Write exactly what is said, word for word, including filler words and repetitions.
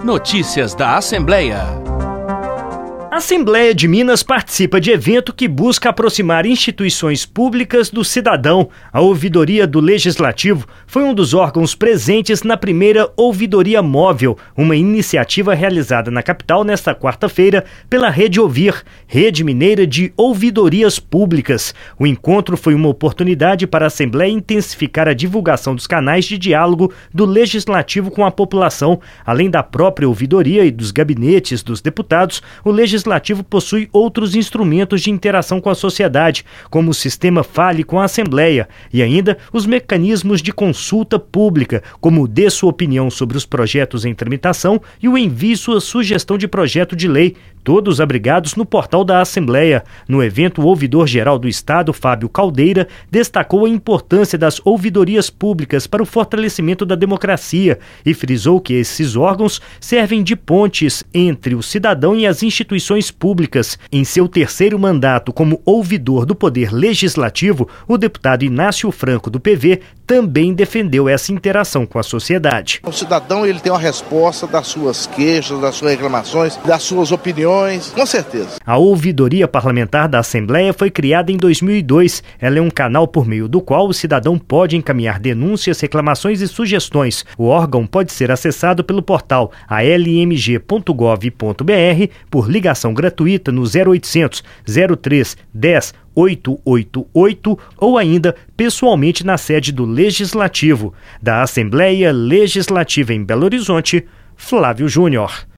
Notícias da Assembleia. A Assembleia de Minas participa de evento que busca aproximar instituições públicas do cidadão. A Ouvidoria do Legislativo foi um dos órgãos presentes na primeira Ouvidoria Móvel, uma iniciativa realizada na capital nesta quarta-feira pela Rede Ouvir, Rede Mineira de Ouvidorias Públicas. O encontro foi uma oportunidade para a Assembleia intensificar a divulgação dos canais de diálogo do Legislativo com a população. Além da própria ouvidoria e dos gabinetes dos deputados, o Legislativo Legislativo possui outros instrumentos de interação com a sociedade, como o sistema Fale com a Assembleia, e ainda os mecanismos de consulta pública, como o Dê Sua Opinião sobre os projetos em tramitação e o Envie Sua Sugestão de Projeto de Lei, todos abrigados no portal da Assembleia. No evento, o ouvidor-geral do Estado, Fábio Caldeira, destacou a importância das ouvidorias públicas para o fortalecimento da democracia e frisou que esses órgãos servem de pontes entre o cidadão e as instituições públicas. Em seu terceiro mandato como ouvidor do Poder Legislativo, o deputado Inácio Franco, do P V, também defendeu essa interação com a sociedade. O cidadão ele tem uma resposta das suas queixas, das suas reclamações, das suas opiniões, com certeza. A Ouvidoria Parlamentar da Assembleia foi criada em dois mil e dois. Ela é um canal por meio do qual o cidadão pode encaminhar denúncias, reclamações e sugestões. O órgão pode ser acessado pelo portal a l m g ponto gov ponto b r, por ligação gratuita no zero oitocentos, zero três, dez, oito oito oito ou ainda pessoalmente na sede do Legislativo. Da Assembleia Legislativa em Belo Horizonte, Flávio Júnior.